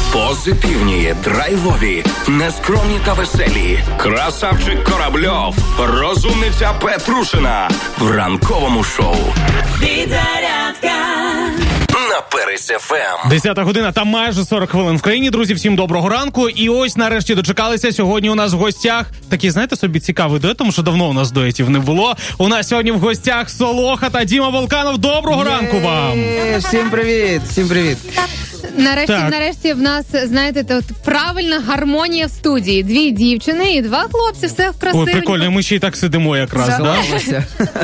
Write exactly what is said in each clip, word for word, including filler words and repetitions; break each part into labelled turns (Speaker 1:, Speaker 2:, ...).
Speaker 1: Позитивні, драйвові, нескромні та веселі. Красавчик Корабльов, розумниця Петрушина в ранковому шоу.
Speaker 2: Підзарядка
Speaker 1: На Перес еф ем.
Speaker 3: Десята година та майже сорок хвилин в країні. Друзі, всім доброго ранку. І ось нарешті дочекалися. Сьогодні у нас в гостях такий, знаєте, собі цікавий дует, тому що давно у нас дуетів не було. У нас сьогодні в гостях Солоха та Діма Волканов. Доброго ранку вам!
Speaker 4: Всім привіт, всім привіт.
Speaker 5: Нарешті,
Speaker 3: Так.
Speaker 5: нарешті в нас, знаєте, тут правильна гармонія в студії. Дві дівчини і два хлопці, все красиво.
Speaker 3: Ой, прикольно, ми ще й так сидимо якраз, да?
Speaker 4: Залилося.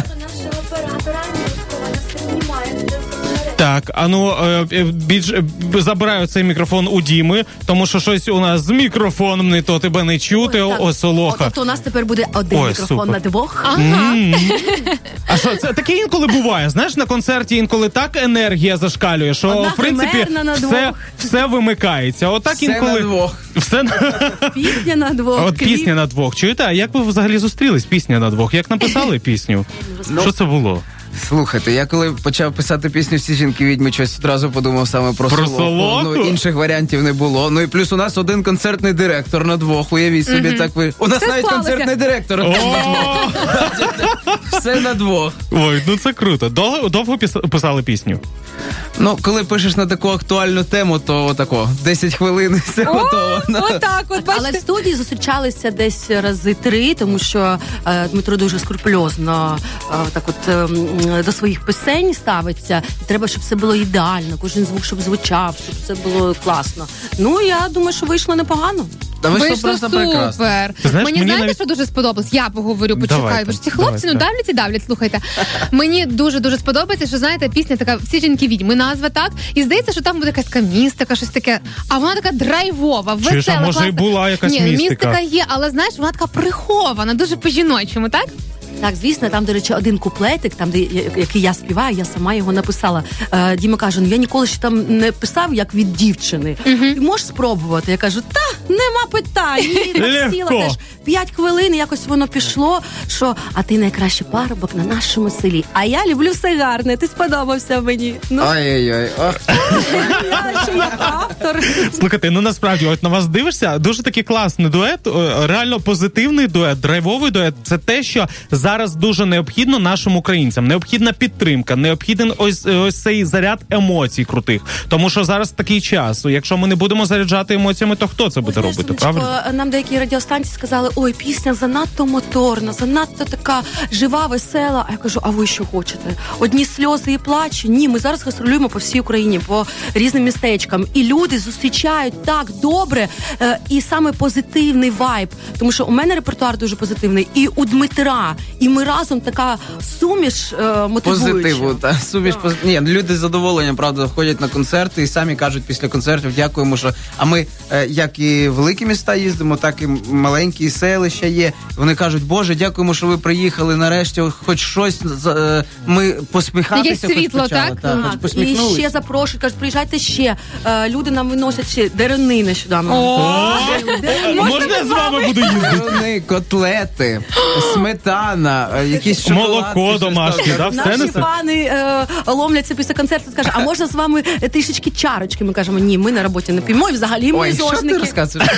Speaker 3: Так, а ну, е, більш, е, забираю цей мікрофон у Діми, тому що щось у нас з мікрофоном не то, тебе не чути, о, о, Солоха.
Speaker 2: Тобто у нас тепер буде один
Speaker 3: Ой,
Speaker 2: мікрофон
Speaker 3: супер.
Speaker 2: на двох.
Speaker 5: Ага.
Speaker 3: А що, це таке інколи буває, знаєш, на концерті інколи так енергія зашкалює, що,
Speaker 2: Одна
Speaker 3: в принципі,
Speaker 2: химерна на
Speaker 3: все,
Speaker 2: двох.
Speaker 3: все вимикається. Отак
Speaker 4: Все
Speaker 3: інколи...
Speaker 4: на двох.
Speaker 3: Все на...
Speaker 2: Пісня на двох.
Speaker 3: От
Speaker 2: кліп.
Speaker 3: пісня на двох. Чуєте, а як ви взагалі зустрілись? Пісня на двох? Як написали пісню? Що це було?
Speaker 4: Слухайте, я коли почав писати пісню «Всі жінки відьми», щось одразу подумав саме про,
Speaker 3: Про
Speaker 4: Солоху.
Speaker 3: Солоху?
Speaker 4: Ну, інших варіантів не було. Ну і плюс у нас один концертний директор на двох. Уявіть собі, так ви. У нас
Speaker 5: Все
Speaker 4: навіть
Speaker 5: склалося.
Speaker 4: концертний директор.
Speaker 3: О!
Speaker 4: Все на двох.
Speaker 3: Ой, ну це круто. Довго, довго піс- писали пісню?
Speaker 4: Ну, коли пишеш на таку актуальну тему, то отако, десять хвилин і все готово. Ну,
Speaker 5: Отак, от
Speaker 2: Але в
Speaker 5: бачите.
Speaker 2: студії зустрічалися десь рази три, тому що е, Дмитро дуже скрупульозно е, так от е, м, до своїх пісень ставиться. І треба, щоб все було ідеально, кожен звук, щоб звучав, щоб все було класно. Ну, я думаю, що вийшло непогано.
Speaker 4: Та вийшло
Speaker 5: Вийшло
Speaker 4: просто прекрасно.
Speaker 5: супер.
Speaker 3: Ти знаєш,
Speaker 5: мені
Speaker 3: мені
Speaker 5: знаєте,
Speaker 3: навіть-
Speaker 5: що дуже сподобалось? Я поговорю, почекаю.
Speaker 3: Давайте,
Speaker 5: Бо ж ці хлопці,
Speaker 3: давайте.
Speaker 5: ну давлять і давлять, слухайте. Мені дуже-дуже сподобається, що, знаєте, пісня така «Всі жінки відьми», назва так. І здається, що там буде якась така містика, щось таке. А вона така драйвова, весела,
Speaker 3: Чуєш, а може
Speaker 5: класна.
Speaker 3: і була якась
Speaker 5: Ні,
Speaker 3: містика?
Speaker 5: містика є, але, знаєш, вона така прихована, дуже по-жіночому, так?
Speaker 2: Так, звісно, там, до речі, один куплетик, там, де я- який я співаю, я сама його написала. Е, Діма каже: ну я ніколи ще там не писав, як від дівчини. Ти можеш спробувати? Я кажу, та нема питань. І так
Speaker 3: Легко.
Speaker 2: сіла теж п'ять хвилин, і якось воно пішло. Що, а ти найкращий парубок на нашому селі. А я люблю все гарне. Ти сподобався мені. Ну,
Speaker 4: Ой-ой-ой. Ох.
Speaker 2: я ще як автор.
Speaker 3: Слухайте, ну насправді, от на вас дивишся, дуже такий класний дует, о, реально позитивний дует, драйвовий дует. Це те, що зараз дуже необхідно нашим українцям. Необхідна підтримка, необхіден ось, ось цей заряд емоцій крутих. Тому що зараз такий час. Якщо ми не будемо заряджати емоціями, то хто це буде
Speaker 2: Знаєш,
Speaker 3: робити,
Speaker 2: Сонечко,
Speaker 3: правильно?
Speaker 2: нам деякі радіостанції сказали, ой, пісня занадто моторна, занадто така жива, весела. А я кажу, а ви що хочете? Одні сльози і плач? Ні, ми зараз гастролюємо по всій Україні, по різним містечкам. І люди зустрічають так добре, е, і саме позитивний вайб. Тому що у мене репертуар дуже позитивний, і у Дмитра. І ми разом така суміш е, мотивуюча.
Speaker 4: Позитиву, та суміш пози... Ні, люди з задоволенням, правда, ходять на концерти і самі кажуть після концертів, дякуємо, що... А ми, е, як і в великі міста їздимо, так і маленькі селища є. Вони кажуть, Боже, дякуємо, що ви приїхали, нарешті, хоч щось, е, ми посміхатися
Speaker 5: Якесь світло,
Speaker 4: хоч почали,
Speaker 5: так?
Speaker 4: так,
Speaker 2: Так,
Speaker 4: хоч
Speaker 2: і
Speaker 4: посміхнулися.
Speaker 2: ще запрошують, кажуть, приїжджайте ще. Е, люди нам виносять ще дерени нещодавно.
Speaker 3: О! Можна я з вами буду їздити?
Speaker 4: Вони, котлети, сметана, е, якісь шоколадки.
Speaker 3: Молоко
Speaker 4: щось
Speaker 3: домашнє,
Speaker 4: там.
Speaker 3: да? Все
Speaker 2: Наші
Speaker 3: несе?
Speaker 2: пани е, ломляться після концерту, скажуть, а можна з вами трішечки чарочки? Ми кажемо, ні, ми на роботі не п'ємо, і взагалі ми
Speaker 4: Ой, що ти
Speaker 2: зожники.
Speaker 4: розказуєш?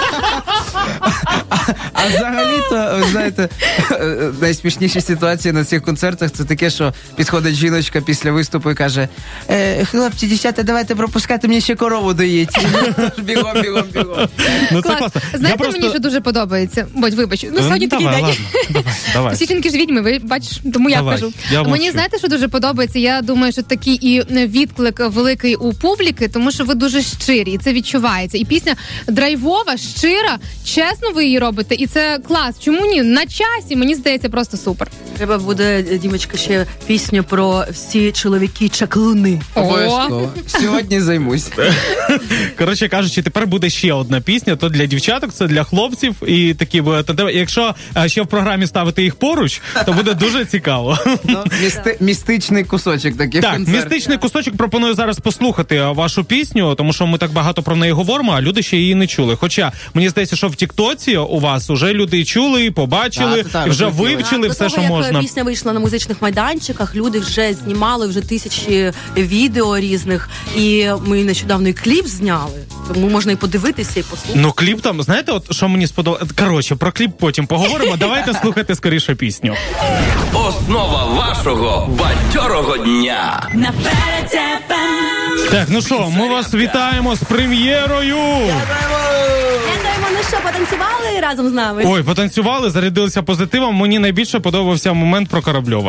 Speaker 4: А взагалі-то, ви знаєте, найсмішніші ситуації на цих концертах це таке, що підходить жіночка після виступу і каже, «Е, хлопці, дівчата, давайте пропускати, мені ще корову доїть. Бігом, бігом, бігом.
Speaker 3: Ну це
Speaker 5: Клас.
Speaker 3: класно.
Speaker 5: Знаєте,
Speaker 3: Я просто...
Speaker 5: мені що дуже подобається? Будь, вибач, ну сьогодні такий
Speaker 3: давай,
Speaker 5: день.
Speaker 3: ладно, давай, давай.
Speaker 5: Всі жінки ж відьми, ви бачиш, тому я
Speaker 3: Давай,
Speaker 5: кажу.
Speaker 3: я
Speaker 5: Мені
Speaker 3: мовчу.
Speaker 5: знаєте, що дуже подобається? Я думаю, що такий і відклик великий у публіки, тому що ви дуже щирі, і це відчувається. І пісня драйвова, щира, чесно ви її робите, і це клас. Чому ні? На часі, мені здається, просто супер.
Speaker 2: Треба буде, Дімочка, ще пісню про всі чоловіки-чаклуни.
Speaker 4: Обов'язково. Сьогодні займусь.
Speaker 3: Коротше кажучи, тепер буде ще одна пісня, то для дівчаток, це для хлопців, і такі буде. То якщо е, ще в програмі ставити їх поруч, то буде дуже цікаво.
Speaker 4: Ну, місти, містичний кусочок такий
Speaker 3: Так,
Speaker 4: концерт.
Speaker 3: містичний кусочок пропоную зараз послухати вашу пісню, тому що ми так багато про неї говоримо, а люди ще її не чули. Хоча мені здається, що в Тіктоці у вас уже люди чули, побачили,
Speaker 4: Так, так,
Speaker 3: і вже
Speaker 4: розуміли.
Speaker 3: вивчили
Speaker 2: До
Speaker 3: все,
Speaker 2: того,
Speaker 3: що
Speaker 2: як
Speaker 3: можна.
Speaker 2: пісня вийшла на музичних майданчиках, люди вже знімали вже тисячі відео різних, і ми нещодавно і кліп зняли. знімали. Тому можна і подивитися, і послухати.
Speaker 3: Ну, кліп там, знаєте, от що мені сподобалося? Коротше, про кліп потім поговоримо. Давайте слухати скоріше пісню.
Speaker 1: Основа вашого бадьорого дня.
Speaker 6: На Перець еф ем.
Speaker 3: Так, ну що, ми вас вітаємо з прем'єрою.
Speaker 2: Дякуємо, ну що, потанцювали разом з нами?
Speaker 3: Ой, потанцювали, зарядилися позитивом. Мені найбільше подобався момент про Корабльова.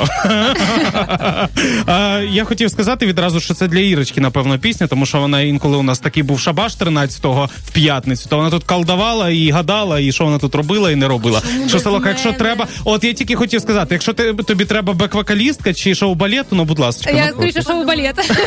Speaker 3: Я хотів сказати відразу, що це для Ірочки, напевно, пісня, тому що вона інколи у нас такий був шабаш тринадцятого в п'ятницю, то вона тут колдувала і гадала, і що вона тут робила і не робила. Що, Солоха, якщо треба... От я тільки хотів сказати, якщо тобі треба бек-вокалістка чи шоу-балету, ну, будь ласка.
Speaker 5: Я скоріше шоу-балет.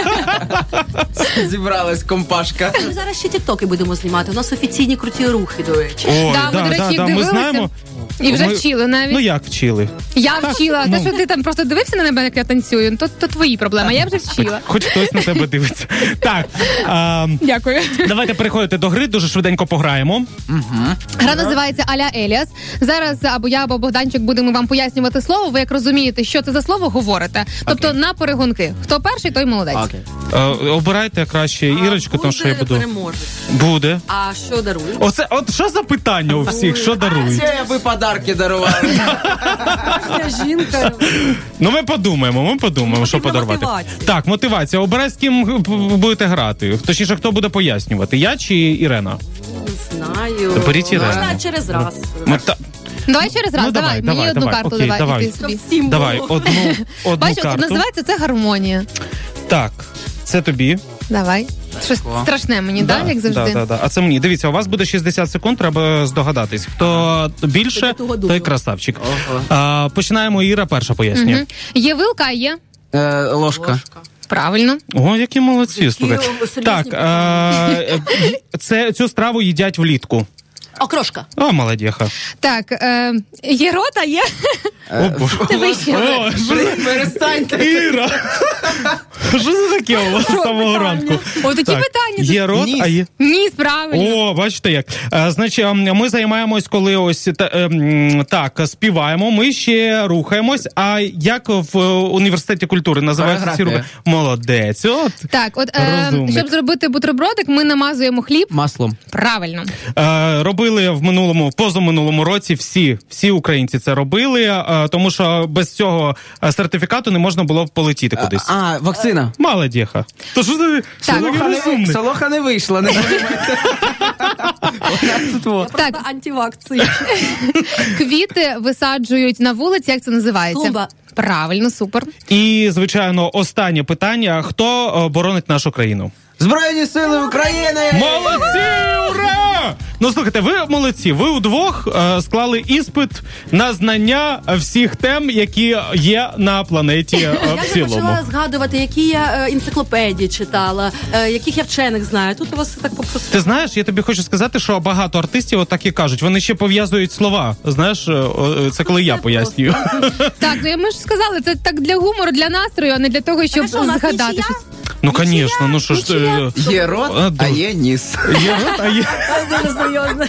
Speaker 4: Зібралась компашка.
Speaker 2: Ми зараз ще тіктоки будемо знімати. У нас офіційні круті рухи, до речі.
Speaker 3: Ой,
Speaker 5: Да, ми, до речі, їх
Speaker 3: ми
Speaker 5: дивилися.
Speaker 3: знаємо.
Speaker 5: І вже
Speaker 3: Ми-
Speaker 5: вчили навіть.
Speaker 3: Ну як вчили?
Speaker 5: Я вчила.
Speaker 3: ну.
Speaker 5: Те, що ти там просто дивився на мене, як я танцюю, то, то твої проблеми. Я вже вчила.
Speaker 3: Хоч хтось на тебе дивиться. Так, а,
Speaker 5: Дякую.
Speaker 3: давайте переходити до гри, дуже швиденько пограємо.
Speaker 5: Гра називається Аля Еліас. Зараз або я, або Богданчик будемо вам пояснювати слово. Ви як розумієте, що це за слово, говорите. Тобто на перегонки. Хто перший, той молодець.
Speaker 4: Окей.
Speaker 3: Е, обирайте краще Ірочку, тому що я буду.
Speaker 2: переможець.
Speaker 3: Буде.
Speaker 2: А що дарує?
Speaker 3: Оце, от що за питання у всіх, що дарують?
Speaker 4: Це ви подарки дарували.
Speaker 2: Я жінка.
Speaker 3: Ну ми подумаємо, ми подумаємо, що
Speaker 2: Потрібна
Speaker 3: подарувати.
Speaker 2: мотивація.
Speaker 3: Так, мотивація. Обирай, з ким будете грати. Точніше, хто буде пояснювати? Я чи Ірена?
Speaker 2: Не знаю.
Speaker 3: Беріть Ірину.
Speaker 2: Можна через раз.
Speaker 3: Ми та-
Speaker 5: Давай через раз,
Speaker 3: Ну,
Speaker 5: давай.
Speaker 3: давай,
Speaker 5: Мені
Speaker 3: давай,
Speaker 5: одну
Speaker 3: давай.
Speaker 5: карту
Speaker 3: Окей,
Speaker 5: давай.
Speaker 3: давай.
Speaker 5: І ти собі.
Speaker 2: Всім
Speaker 3: Давай,
Speaker 2: було.
Speaker 3: одну, одну
Speaker 5: Бачиш,
Speaker 3: карту.
Speaker 5: називається це гармонія.
Speaker 3: Так, це тобі.
Speaker 5: Давай. Щось страшне мені, да, як завжди?
Speaker 3: Да, да, да. А це мені. Дивіться, у вас буде шістдесят секунд, треба здогадатись. Хто більше,
Speaker 2: Тоді того
Speaker 3: той
Speaker 2: думала.
Speaker 3: красавчик. А, починаємо, Іра перша пояснює.
Speaker 5: Мгм. Є вилка, а є?
Speaker 4: Е, ложка.
Speaker 5: Правильно.
Speaker 3: О, які молодці, слухай.
Speaker 2: серйозні
Speaker 3: Так, е, це, цю страву їдять влітку.
Speaker 2: Окрошка.
Speaker 3: О, молодеха.
Speaker 5: Так, е, є рота, є?
Speaker 3: О, Боже.
Speaker 5: Ти ще.
Speaker 3: О, що-
Speaker 4: Перестаньте.
Speaker 3: Іра! Що це таке у вас з самого ранку?
Speaker 5: О, такі
Speaker 3: Так,
Speaker 5: питання.
Speaker 3: Є рот,
Speaker 4: Ніс.
Speaker 3: а є...
Speaker 5: Ні, правильно.
Speaker 3: О, бачите як. Е, Значить, ем, ми займаємось, коли ось та- ем, так, співаємо, ми ще рухаємось. А як в е, університеті культури називається ці
Speaker 4: Хореографія.
Speaker 3: руки? Молодець. От.
Speaker 5: Так, от е,
Speaker 3: Розумник.
Speaker 5: щоб зробити бутербродик, ми намазуємо хліб.
Speaker 4: Маслом.
Speaker 5: Правильно.
Speaker 3: Е, робили в минулому, позаминулому році всі, всі українці це робили, е, тому що без цього е, сертифікату не можна було полетіти кудись.
Speaker 4: А, вакцина.
Speaker 3: Молодеха. То що ти
Speaker 5: Так.
Speaker 3: такий
Speaker 4: Солоха не,
Speaker 3: розумний?
Speaker 4: Солоха не вийшла, не подумайте. Вона тут во.
Speaker 5: Так,
Speaker 2: Антивакції.
Speaker 5: квіти висаджують на вулиці, як це називається?
Speaker 2: Клумба.
Speaker 5: Правильно, супер.
Speaker 3: І, звичайно, останнє питання. Хто е, боронить нашу країну?
Speaker 4: Збройні сили України!
Speaker 3: Молодці! Ура! Ну, слухайте, ви молодці. Ви удвох е, склали іспит на знання всіх тем, які є на планеті е,
Speaker 2: Я
Speaker 3: в
Speaker 2: вже
Speaker 3: цілому.
Speaker 2: почала згадувати, які я е, енциклопедії читала, е, яких я вчених знаю. Тут у вас так попросту.
Speaker 3: Ти знаєш, я тобі хочу сказати, що багато артистів отак і кажуть. Вони ще пов'язують слова. Знаєш, е, о, це коли я пояснюю.
Speaker 5: Так, ну ми ж сказали, це так для гумору, для настрою, а не для того, щоб
Speaker 2: А що, у нас
Speaker 5: згадати
Speaker 2: нічия?
Speaker 5: щось.
Speaker 3: Ну, звісно, ну що ж. е,
Speaker 4: Є рот,
Speaker 3: А,
Speaker 4: а
Speaker 3: ду-
Speaker 4: є ніс.
Speaker 3: Є рот, а є.
Speaker 2: Це дуже серйозно.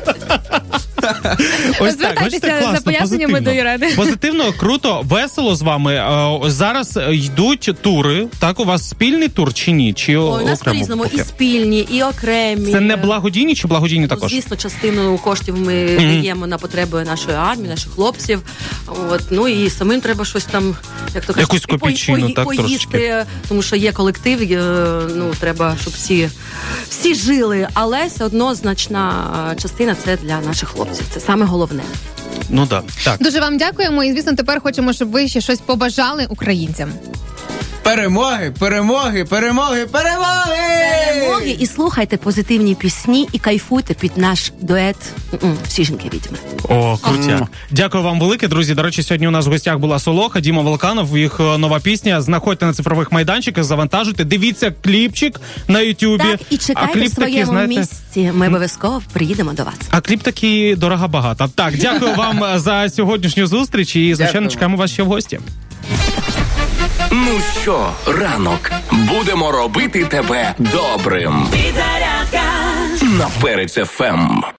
Speaker 3: Ось так,
Speaker 5: Звертайтеся
Speaker 3: бачите,
Speaker 5: за
Speaker 3: класно,
Speaker 5: поясненнями
Speaker 3: позитивно.
Speaker 5: до Ірени.
Speaker 3: Позитивно, круто, весело з вами. Е, Зараз йдуть тури. Так, у вас спільний тур чи ні? Чи
Speaker 2: Ой, у нас
Speaker 3: окремо
Speaker 2: по-різному
Speaker 3: поки?
Speaker 2: і спільні, і окремі.
Speaker 3: Це не благодійні чи благодійні
Speaker 2: Ну,
Speaker 3: також?
Speaker 2: звісно, частину коштів ми даємо на потреби нашої армії, наших хлопців. От, ну і самим треба щось там, як то кажуть,
Speaker 3: Якусь
Speaker 2: і по-
Speaker 3: копійчину,
Speaker 2: пої-
Speaker 3: так,
Speaker 2: поїсти,
Speaker 3: трошечки.
Speaker 2: тому що є колектив, е, ну треба, щоб всі, всі жили, але все одно значна е, частина це для наших хлопців. Це саме головне.
Speaker 3: Ну да. Так.
Speaker 5: Дуже вам дякуємо і, звісно, тепер хочемо, щоб ви ще щось побажали українцям.
Speaker 4: Перемоги, перемоги, перемоги, перемоги!
Speaker 2: Перемоги і слухайте позитивні пісні і кайфуйте під наш дует м-м, «Всі жінки відьми».
Speaker 3: О, крутяк. Дякую вам велике, друзі. До речі, сьогодні у нас в гостях була Солоха, Діма Волканов, їх е, нова пісня. Знаходьте на цифрових майданчиках, завантажуйте, дивіться кліпчик на Ютубі.
Speaker 2: Так, і чекайте в своєму
Speaker 3: знаєте,
Speaker 2: місці. Ми обов'язково приїдемо до вас.
Speaker 3: А кліп такий дорого багато. Так, дякую вам за сьогоднішню зустріч і, звичайно,
Speaker 4: Дякую.
Speaker 3: чекаємо вас ще в гості.
Speaker 1: Ну що, ранок, будемо робити тебе добрим.
Speaker 6: Підзарядка.
Speaker 1: На Перець еф ем.